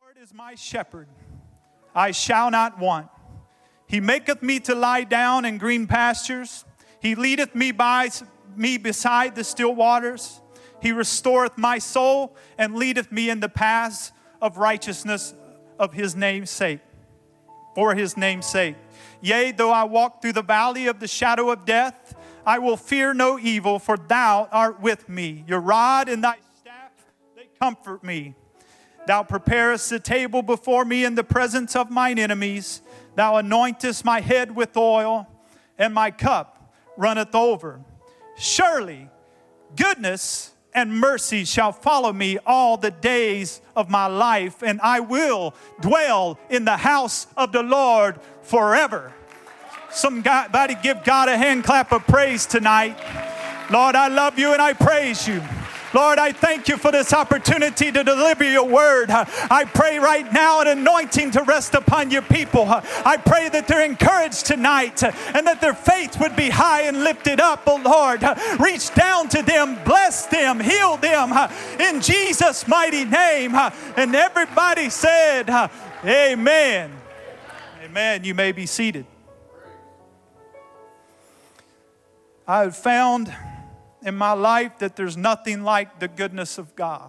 Lord is my shepherd, I shall not want. He maketh me to lie down in green pastures. He leadeth me beside the still waters. He restoreth my soul and leadeth me in the paths of righteousness of his name's sake. For his name's sake. Yea, though I walk through the valley of the shadow of death, I will fear no evil, for thou art with me. Your rod and thy staff, they comfort me. Thou preparest a table before me in the presence of mine enemies. Thou anointest my head with oil, and my cup runneth over. Surely goodness and mercy shall follow me all the days of my life, and I will dwell in the house of the Lord forever. Somebody give God a hand clap of praise tonight. Lord, I love you and I praise you. Lord, I thank you for this opportunity to deliver your word. I pray right now an anointing to rest upon your people. I pray that they're encouraged tonight and that their faith would be high and lifted up, oh Lord. Reach down to them, bless them, heal them in Jesus' mighty name. And everybody said, amen. Amen. You may be seated. I have found in my life that there's nothing like the goodness of God.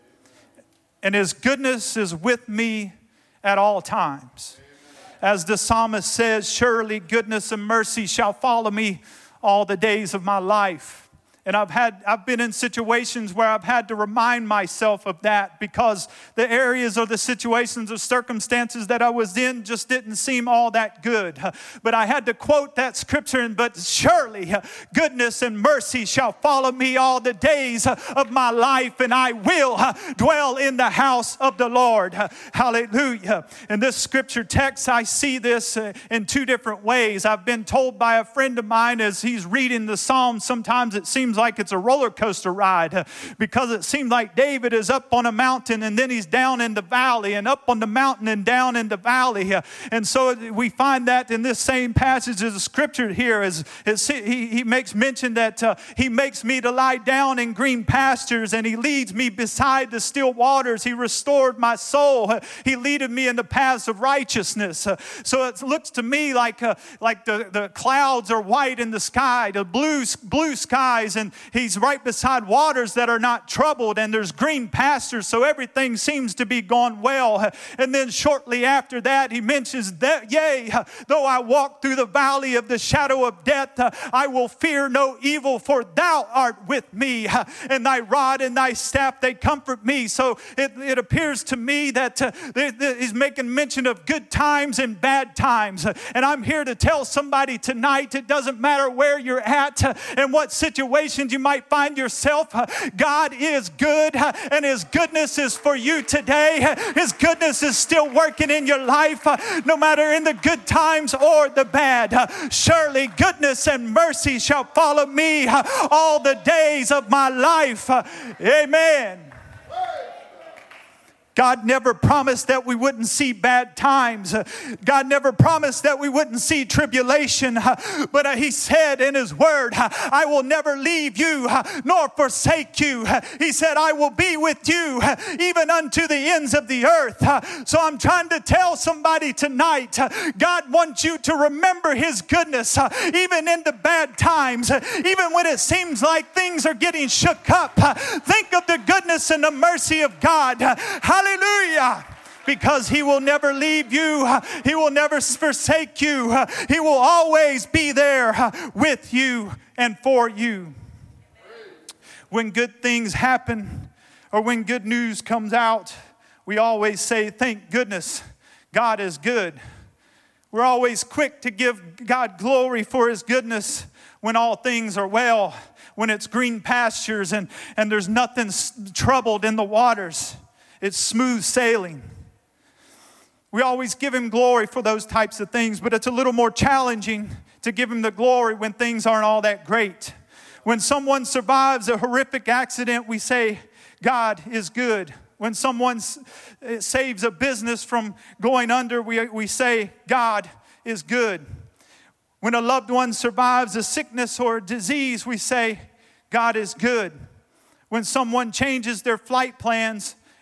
And his goodness is with me at all times. As the psalmist says, surely goodness and mercy shall follow me all the days of my life. And I've been in situations where I've had to remind myself of that because the areas or the situations or circumstances that I was in just didn't seem all that good. But I had to quote that scripture, but surely goodness and mercy shall follow me all the days of my life, and I will dwell in the house of the Lord. Hallelujah. In this scripture text, I see this in two different ways. I've been told by a friend of mine as he's reading the Psalm, sometimes it seems like it's a roller coaster ride because it seems like David is up on a mountain and then he's down in the valley and up on the mountain and down in the valley. And so we find that in this same passage of the scripture here as he makes mention that he makes me to lie down in green pastures and he leads me beside the still waters. He restored my soul. He leadeth me in the paths of righteousness. So it looks to me like the clouds are white in the sky, the blue skies, and he's right beside waters that are not troubled, and there's green pastures, so everything seems to be going well. And then shortly after that, he mentions that, yea, though I walk through the valley of the shadow of death, I will fear no evil, for thou art with me, and thy rod and thy staff, they comfort me. So it appears to me that he's making mention of good times and bad times. And I'm here to tell somebody tonight, it doesn't matter where you're at and what situation you might find yourself. God is good, and his goodness is for you today. His goodness is still working in your life, no matter in the good times or the bad. Surely goodness and mercy shall follow me all the days of my life. Amen. God never promised that we wouldn't see bad times. God never promised that we wouldn't see tribulation. But he said in his word, I will never leave you nor forsake you. He said, I will be with you even unto the ends of the earth. So I'm trying to tell somebody tonight, God wants you to remember his goodness even in the bad times, even when it seems like things are getting shook up. Think of the goodness and the mercy of God. Hallelujah. Because he will never leave you. He will never forsake you. He will always be there with you and for you. When good things happen or when good news comes out, we always say, thank goodness, God is good. We're always quick to give God glory for his goodness when all things are well, when it's green pastures and there's nothing troubled in the waters. It's smooth sailing. We always give him glory for those types of things, but it's a little more challenging to give him the glory when things aren't all that great. When someone survives a horrific accident, we say, God is good. When someone saves a business from going under, we say, God is good. When a loved one survives a sickness or a disease, we say, God is good. When someone changes their flight plans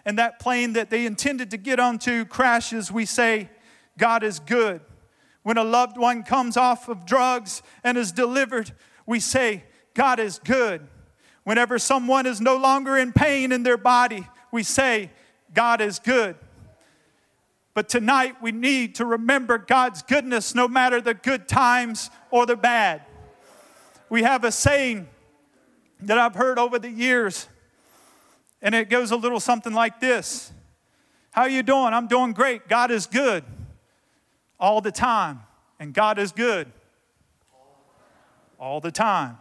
and that plane that they intended to get onto crashes, we say, God is good. When a loved one comes off of drugs and is delivered, we say, God is good. Whenever someone is no longer in pain in their body, we say, God is good. But tonight we need to remember God's goodness no matter the good times or the bad. We have a saying that I've heard over the years, and it goes a little something like this. How are you doing? I'm doing great. God is good all the time. And God is good all the time.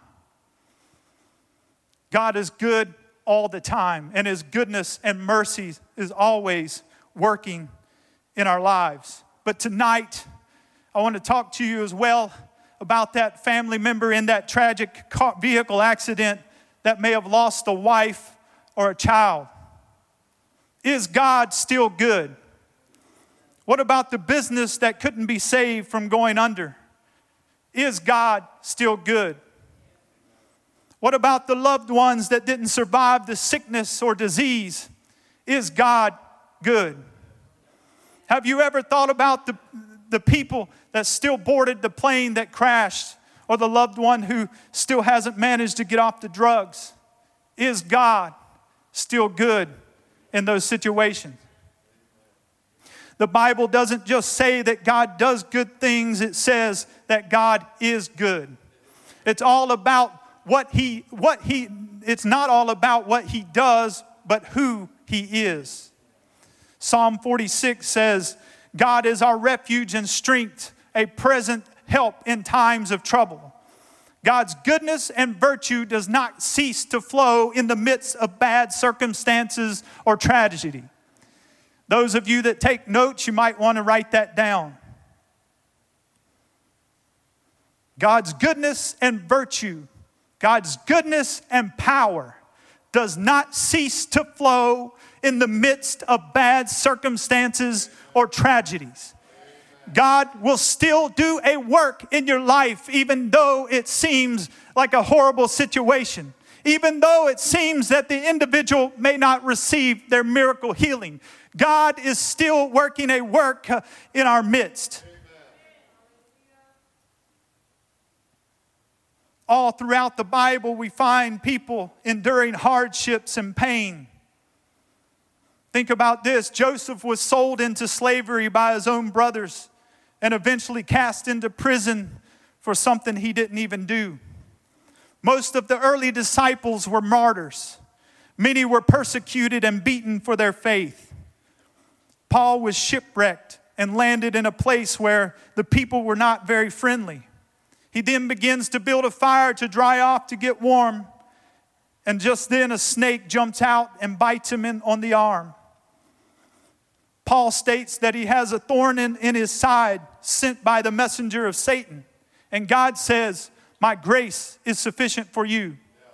God is good all the time, and His goodness and mercy is always working in our lives. But tonight, I want to talk to you as well about that family member in that tragic vehicle accident that may have lost a wife or a child. Is God still good? What about the business that couldn't be saved from going under? Is God still good? What about the loved ones that didn't survive the sickness or disease? Is God good? Have you ever thought about the people that still boarded the plane that crashed, or the loved one who still hasn't managed to get off the drugs? Is God still good in those situations? The Bible doesn't just say that God does good things, it says that God is good. It's all about it's not all about what He does, but who He is. Psalm 46 says, God is our refuge and strength, a present help in times of trouble. God's goodness and virtue does not cease to flow in the midst of bad circumstances or tragedy. Those of you that take notes, you might want to write that down. God's goodness and virtue, God's goodness and power does not cease to flow in the midst of bad circumstances or tragedies. God will still do a work in your life even though it seems like a horrible situation. Even though it seems that the individual may not receive their miracle healing. God is still working a work in our midst. All throughout the Bible, we find people enduring hardships and pain. Think about this. Joseph was sold into slavery by his own brothers and eventually cast into prison for something he didn't even do. Most of the early disciples were martyrs. Many were persecuted and beaten for their faith. Paul was shipwrecked and landed in a place where the people were not very friendly. He then begins to build a fire to dry off to get warm. And just then a snake jumps out and bites him on the arm. Paul states that he has a thorn in his side sent by the messenger of Satan. And God says, my grace is sufficient for you.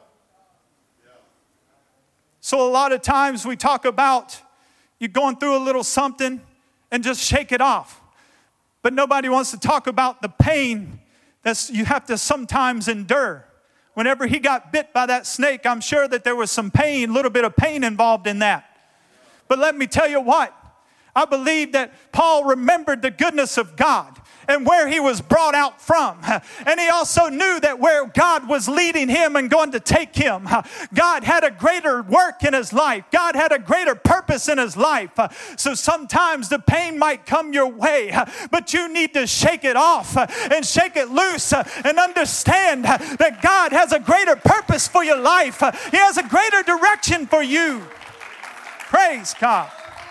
So a lot of times we talk about you're going through a little something and just shake it off. But nobody wants to talk about the pain that you have to sometimes endure. Whenever he got bit by that snake, I'm sure that there was some pain, a little bit of pain involved in that. But let me tell you what, I believe that Paul remembered the goodness of God and where he was brought out from. And he also knew that where God was leading him and going to take him, God had a greater work in his life. God had a greater purpose in his life. So sometimes the pain might come your way, but you need to shake it off and shake it loose and understand that God has a greater purpose for your life. He has a greater direction for you. Praise God.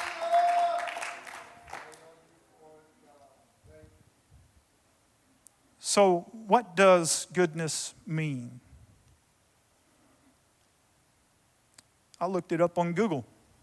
So, what does goodness mean? I looked it up on Google.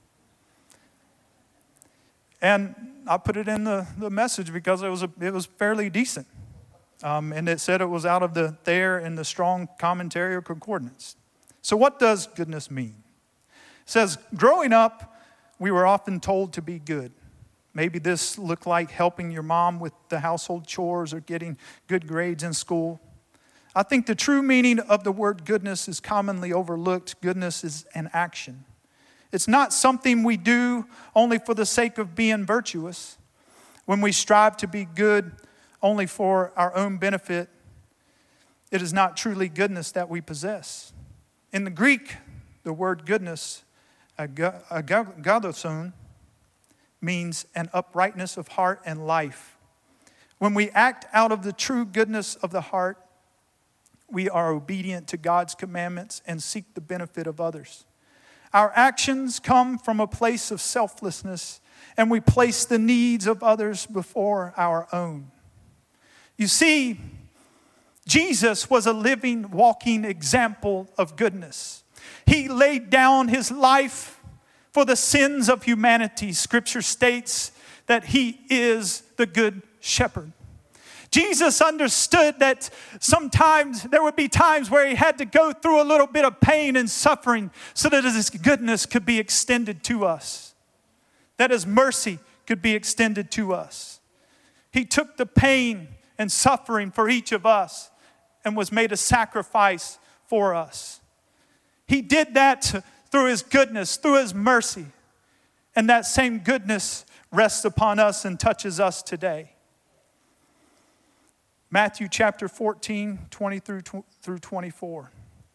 And I put it in the message because it was fairly decent. And it said it was out of the Thayer and the Strong Commentary or Concordance. So what does goodness mean? It says, growing up, we were often told to be good. Maybe this looked like helping your mom with the household chores or getting good grades in school. I think the true meaning of the word goodness is commonly overlooked. Goodness is an action. It's not something we do only for the sake of being virtuous. When we strive to be good only for our own benefit, it is not truly goodness that we possess. In the Greek, the word goodness, agadoson, means an uprightness of heart and life. When we act out of the true goodness of the heart, we are obedient to God's commandments and seek the benefit of others. Our actions come from a place of selflessness, and we place the needs of others before our own. You see, Jesus was a living, walking example of goodness. He laid down his life for the sins of humanity. Scripture states that he is the good shepherd. Jesus understood that sometimes there would be times where he had to go through a little bit of pain and suffering so that his goodness could be extended to us, that his mercy could be extended to us. He took the pain and suffering for each of us and was made a sacrifice for us. He did that through his goodness, through his mercy. And that same goodness rests upon us and touches us today. Matthew chapter 14, 20 through 24.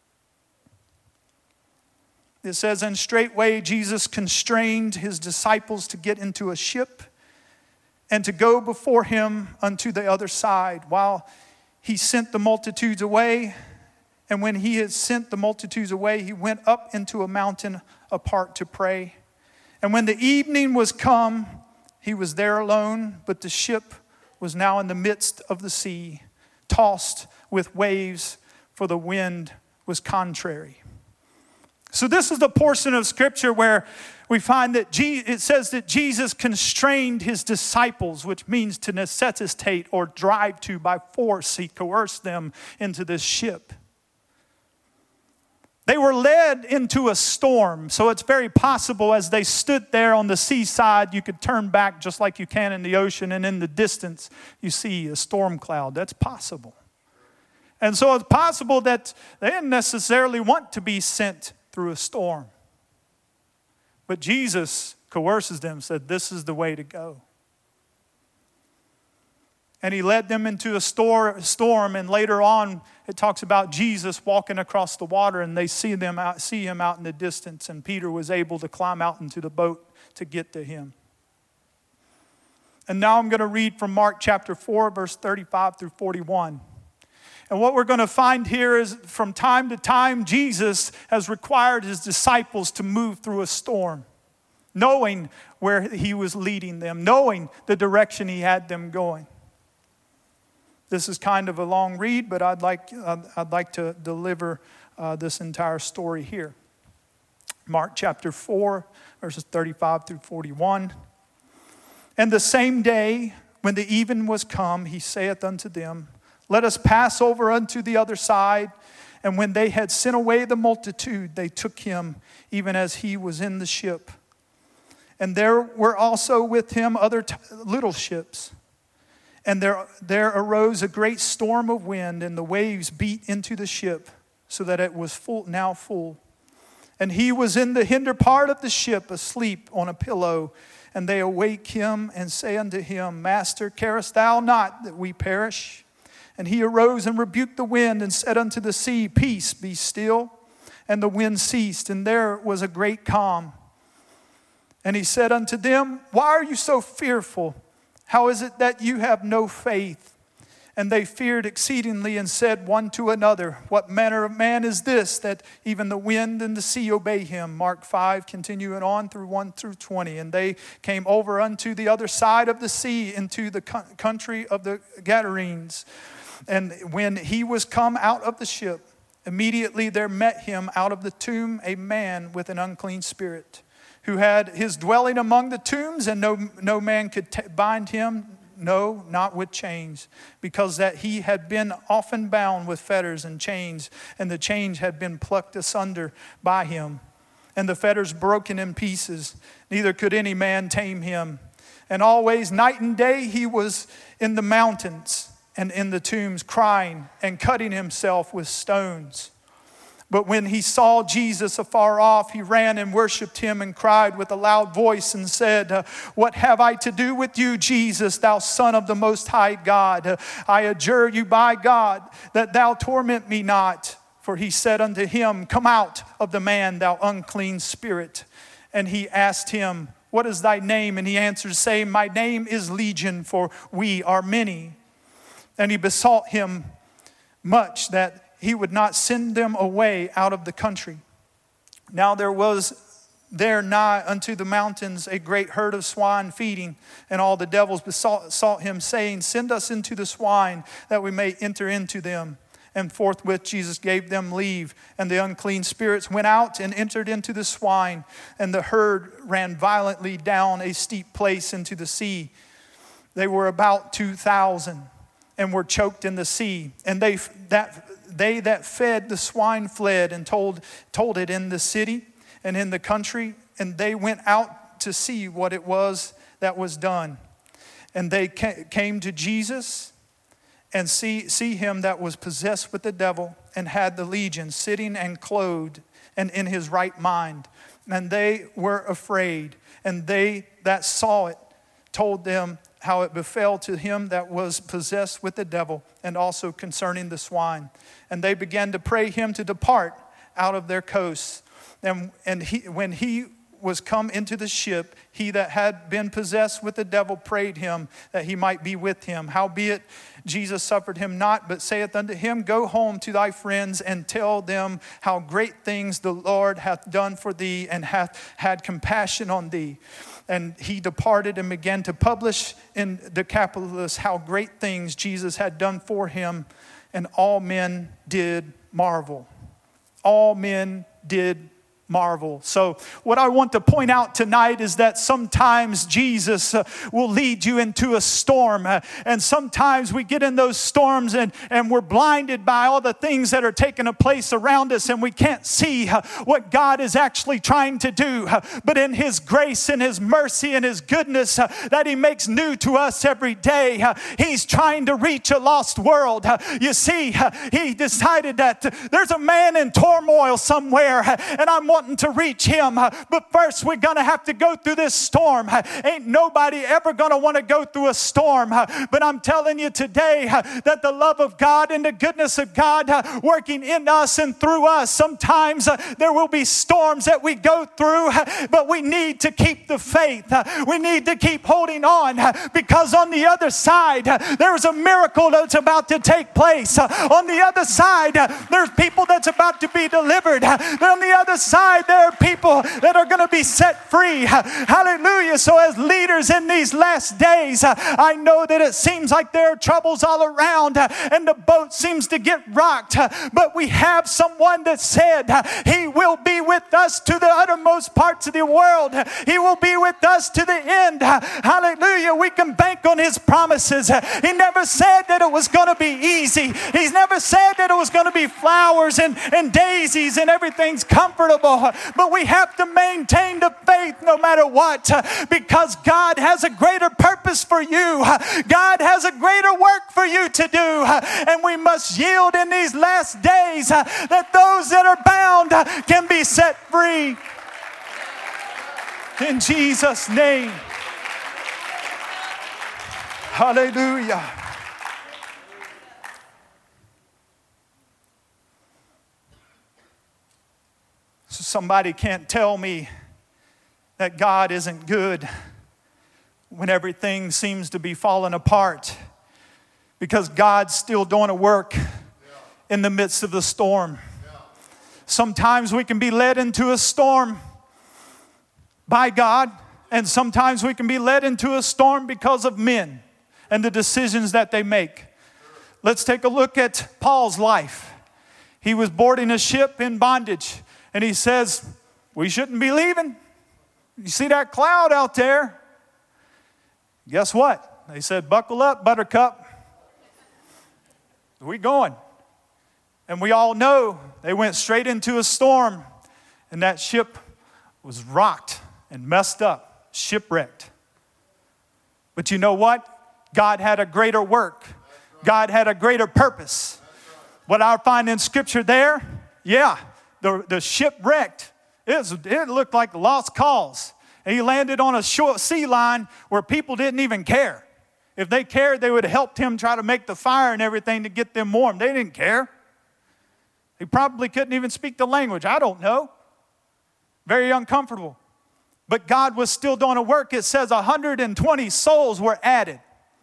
It says, "And straightway Jesus constrained his disciples to get into a ship and to go before him unto the other side, while he sent the multitudes away. And when he had sent the multitudes away, he went up into a mountain apart to pray. And when the evening was come, he was there alone, but the ship was now in the midst of the sea, tossed with waves, for the wind was contrary." So this is the portion of Scripture where we find that it says that Jesus constrained his disciples, which means to necessitate or drive to by force. He coerced them into this ship. They were led into a storm, so it's very possible as they stood there on the seaside, you could turn back just like you can in the ocean, and in the distance you see a storm cloud. That's possible. And so it's possible that they didn't necessarily want to be sent through a storm. But Jesus coerces them, said, "This is the way to go." And he led them into a storm, and later on it talks about Jesus walking across the water, and they see him out in the distance, and Peter was able to climb out into the boat to get to him. And now I'm going to read from Mark chapter 4, verse 35 through 41. And what we're going to find here is from time to time, Jesus has required his disciples to move through a storm, knowing where he was leading them, knowing the direction he had them going. This is kind of a long read, but I'd like to deliver this entire story here. Mark chapter 4, verses 35 through 41. "And the same day, when the even was come, he saith unto them, Let us pass over unto the other side. And when they had sent away the multitude, they took him, even as he was in the ship. And there were also with him other little ships. And there arose a great storm of wind, and the waves beat into the ship, so that it was now full. And he was in the hinder part of the ship, asleep on a pillow. And they awake him, and say unto him, Master, carest thou not that we perish? And he arose and rebuked the wind, and said unto the sea, Peace, be still. And the wind ceased, and there was a great calm. And he said unto them, Why are you so fearful? How is it that you have no faith? And they feared exceedingly, and said one to another, What manner of man is this, that even the wind and the sea obey him? Mark 5, continuing on through 1 through 20. And they came over unto the other side of the sea, into the country of the Gadarenes. And when he was come out of the ship, immediately there met him out of the tomb a man with an unclean spirit, who had his dwelling among the tombs, and no man could bind him, no, not with chains, because that he had been often bound with fetters and chains, and the chains had been plucked asunder by him, and the fetters broken in pieces. Neither could any man tame him. And always night and day he was in the mountains and in the tombs, crying and cutting himself with stones. But when he saw Jesus afar off, he ran and worshiped him and cried with a loud voice and said, what have I to do with you, Jesus, thou Son of the Most High God? I adjure you by God that thou torment me not. For he said unto him, come out of the man, thou unclean spirit. And he asked him, what is thy name? And he answered, saying, my name is Legion, for we are many. And he besought him much that he would not send them away out of the country. Now there was there nigh unto the mountains a great herd of swine feeding, and all the devils besought him, saying, send us into the swine, that we may enter into them. And forthwith Jesus gave them leave, and the unclean spirits went out and entered into the swine, and the herd ran violently down a steep place into the sea. They were about 2,000, and were choked in the sea. And they that fed the swine fled and told it in the city and in the country. And they went out to see what it was that was done. And they came to Jesus and see him that was possessed with the devil and had the legion, sitting and clothed and in his right mind. And they were afraid. And they that saw it told them how it befell to him that was possessed with the devil, and also concerning the swine. And they began to pray him to depart out of their coasts. And when he was come into the ship, he that had been possessed with the devil prayed him that he might be with him. Howbeit Jesus suffered him not, but saith unto him, go home to thy friends and tell them how great things the Lord hath done for thee, and hath had compassion on thee. And he departed and began to publish in Decapolis how great things Jesus had done for him. And all men did marvel. All men did marvel. So what I want to point out tonight is that sometimes Jesus will lead you into a storm. And sometimes we get in those storms and we're blinded by all the things that are taking place around us, and we can't see what God is actually trying to do. But in his grace and his mercy and his goodness that he makes new to us every day, he's trying to reach a lost world. You see, he decided that there's a man in turmoil somewhere, and I'm wanting to reach him. But first we're going to have to go through this storm. Ain't nobody ever going to want to go through a storm. But I'm telling you today that the love of God and the goodness of God working in us and through us, sometimes there will be storms that we go through, but we need to keep the faith. We need to keep holding on, because on the other side there's a miracle that's about to take place. On the other side there's people that's about to be delivered. On the other side there are people that are going to be set free. Hallelujah. So as leaders in these last days, I know that it seems like there are troubles all around and the boat seems to get rocked. But we have someone that said he will be with us to the uttermost parts of the world. He will be with us to the end. Hallelujah. We can bank on his promises. He never said that it was going to be easy. He's never said that it was going to be flowers and daisies and everything's comfortable. But we have to maintain the faith no matter what, because God has a greater purpose for you. God has a greater work for you to do. And we must yield in these last days that those that are bound can be set free. In Jesus' name. Hallelujah. So somebody can't tell me that God isn't good when everything seems to be falling apart, because God's still doing a work in the midst of the storm. Sometimes we can be led into a storm by God, and sometimes we can be led into a storm because of men and the decisions that they make. Let's take a look at Paul's life. He was boarding a ship in bondage, and he says, we shouldn't be leaving. You see that cloud out there? Guess what? They said, buckle up, buttercup. We going. And we all know they went straight into a storm, and that ship was rocked and messed up, shipwrecked. But you know what? God had a greater work. God had a greater purpose. What I find in Scripture there, the ship wrecked. It looked like a lost cause. And he landed on a short sea line where people didn't even care. If they cared, they would have helped him try to make the fire and everything to get them warm. They didn't care. He probably couldn't even speak the language. I don't know. Very uncomfortable. But God was still doing a work. It says 120 souls were added.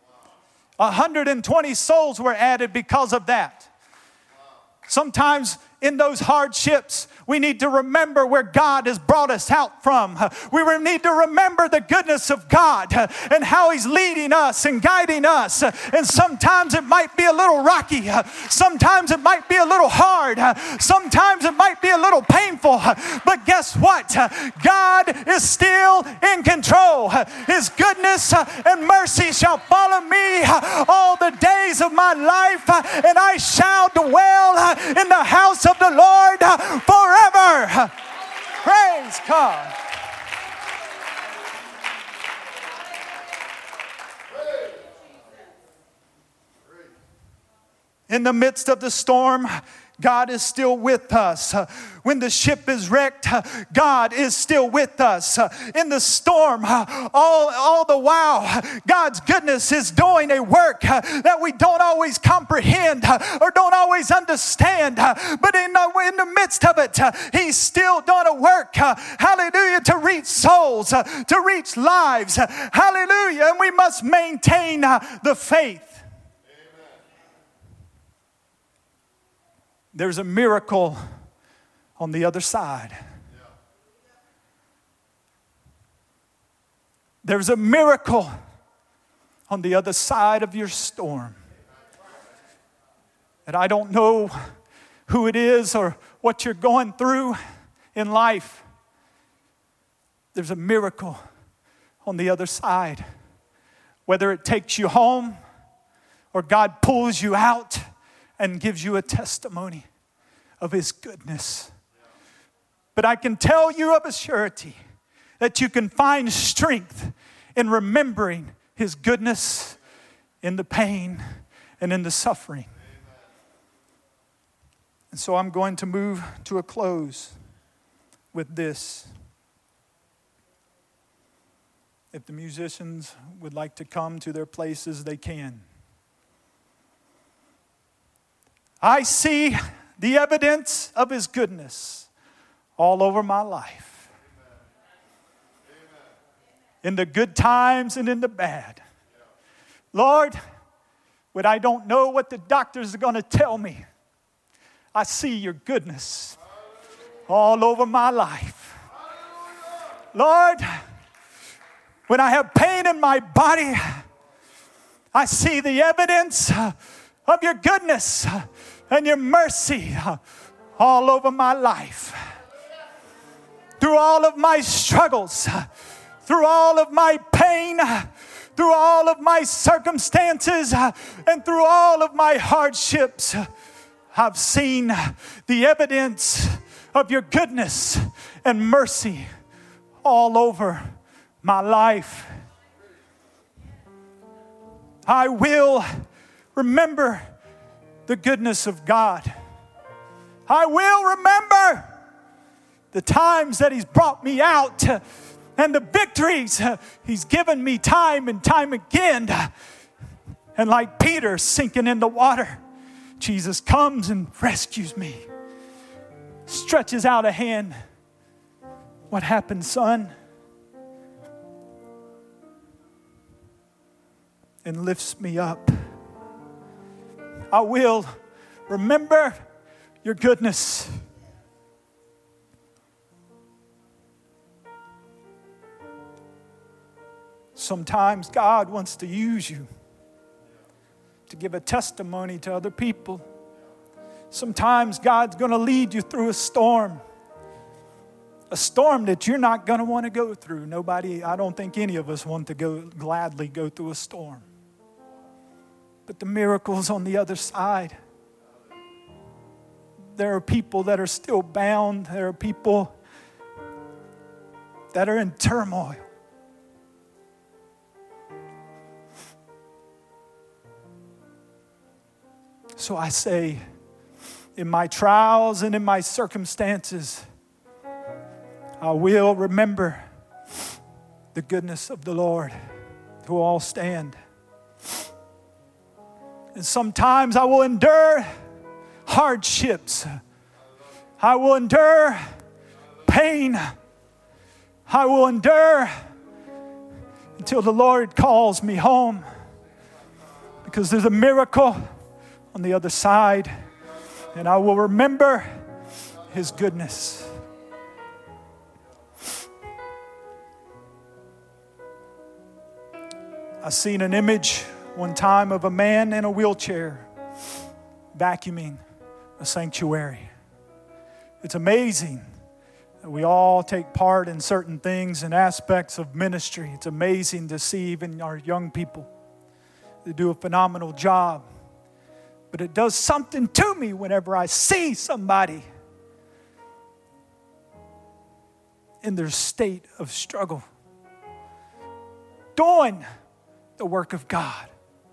120 souls were added because of that. Sometimes in those hardships, we need to remember where God has brought us out from. We need to remember the goodness of God and how He's leading us and guiding us. And sometimes it might be a little rocky. Sometimes it might be a little hard. Sometimes it might be a little painful. But guess what? God is still in control. His goodness and mercy shall follow me all the days of my life, and I shall dwell in the house of the Lord forever. Praise God. In the midst of the storm, God is still with us. When the ship is wrecked, God is still with us. In the storm, all the while, God's goodness is doing a work that we don't always comprehend or don't always understand. But in the midst of it, He's still doing a work, hallelujah, to reach souls, to reach lives. Hallelujah. And we must maintain the faith. There's a miracle on the other side. There's a miracle on the other side of your storm. And I don't know who it is or what you're going through in life. There's a miracle on the other side. Whether it takes you home or God pulls you out and gives you a testimony of His goodness. But I can tell you of a surety that you can find strength in remembering His goodness in the pain and in the suffering. And so I'm going to move to a close with this. If the musicians would like to come to their places, they can. I see the evidence of His goodness all over my life. In the good times and in the bad. Lord, when I don't know what the doctors are going to tell me, I see your goodness all over my life. Lord, when I have pain in my body, I see the evidence of your goodness and your mercy all over my life. Through all of my struggles, through all of my pain, through all of my circumstances, and through all of my hardships, I've seen the evidence of your goodness and mercy all over my life. I will remember the goodness of God. I will remember the times that He's brought me out and the victories He's given me time and time again. And like Peter sinking in the water, Jesus comes and rescues me, stretches out a hand. What happened, son? And lifts me up. I will remember your goodness. Sometimes God wants to use you to give a testimony to other people. Sometimes God's going to lead you through a storm that you're not going to want to go through. I don't think any of us want to gladly go through a storm. But the miracle's on the other side. There are people that are still bound. There are people that are in turmoil. So I say, in my trials and in my circumstances, I will remember the goodness of the Lord, who will all stand. And sometimes I will endure hardships. I will endure pain. I will endure until the Lord calls me home, because there's a miracle on the other side, and I will remember His goodness. I seen an image one time of a man in a wheelchair vacuuming a sanctuary. It's amazing that we all take part in certain things and aspects of ministry. It's amazing to see even our young people. They do a phenomenal job. But it does something to me whenever I see somebody in their state of struggle, doing the work of God.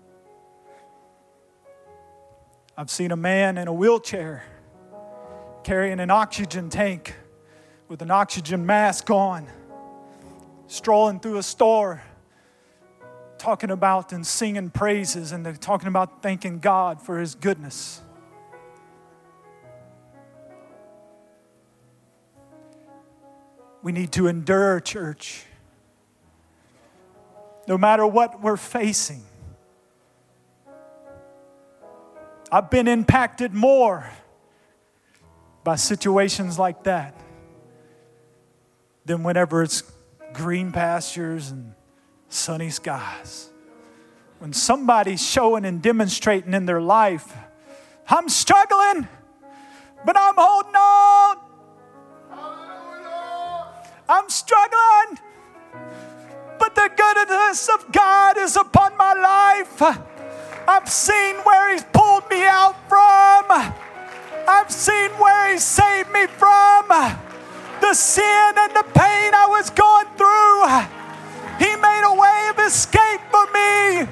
I've seen a man in a wheelchair carrying an oxygen tank with an oxygen mask on, strolling through a store, talking about and singing praises, and they're talking about thanking God for His goodness. We need to endure, church, no matter what we're facing. I've been impacted more by situations like that than whenever it's green pastures and sunny skies. When somebody's showing and demonstrating in their life, I'm struggling, but I'm holding on. I'm struggling, but the goodness of God is upon my life. I've seen where He's pulled me out from. I've seen where He saved me from the sin and the pain I was going through. He made a way of escape for me.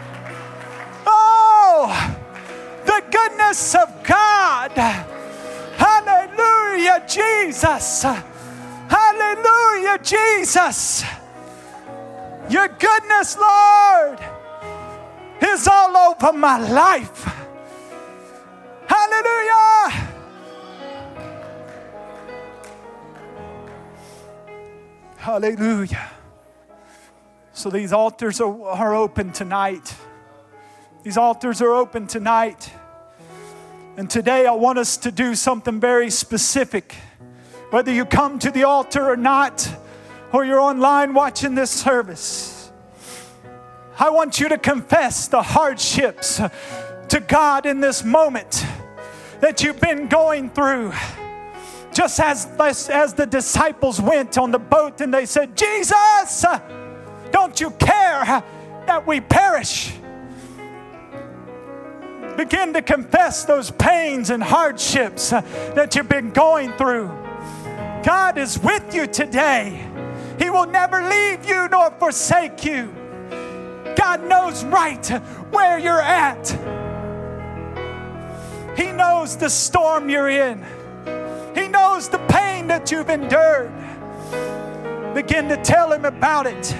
Oh, the goodness of God. Hallelujah, Jesus. Hallelujah, Jesus. Your goodness, Lord, is all over my life. Hallelujah. Hallelujah. So these altars are open tonight. These altars are open tonight. And today I want us to do something very specific. Whether you come to the altar or not, or you're online watching this service, I want you to confess the hardships to God in this moment that you've been going through. Just as the disciples went on the boat and they said, Jesus, don't you care that we perish? Begin to confess those pains and hardships that you've been going through. God is with you today. He will never leave you nor forsake you. God knows right where you're at. He knows the storm you're in. He knows the pain that you've endured. Begin to tell Him about it.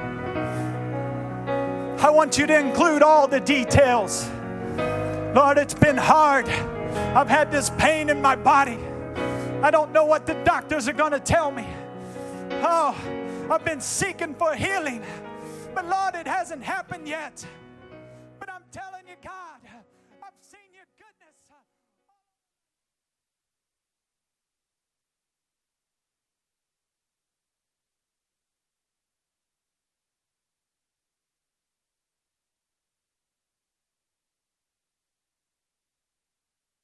I want you to include all the details. Lord, it's been hard. I've had this pain in my body. I don't know what the doctors are going to tell me. Oh, I've been seeking for healing. But Lord, it hasn't happened yet.